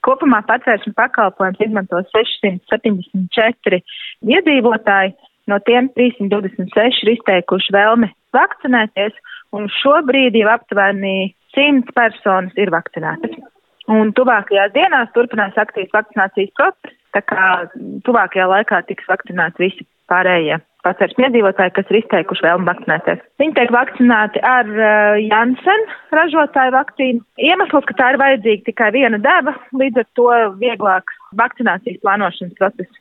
Kopumā patvērsmes pakalpojums izmanto 674 iedzīvotāji, no tiem 326 ir izteikuši vēlmi vakcinēties, un šobrīd jau aptuveni 100 personas ir vakcinētas. Un tuvākajās dienās turpinās aktīvs vakcinācijas process, tā kā tuvākajā laikā tiks vakcinēti visi pārējie patvērsmes iedzīvotāji, kas ir izteikuši vēlmi vakcinēties. Viņi tiek vakcinēti ar Janssen ražotāju vakcīnu. Iemesls, ka tā ir vajadzīga tikai viena deva, līdz ar to vieglāk vakcinācijas plānošanas process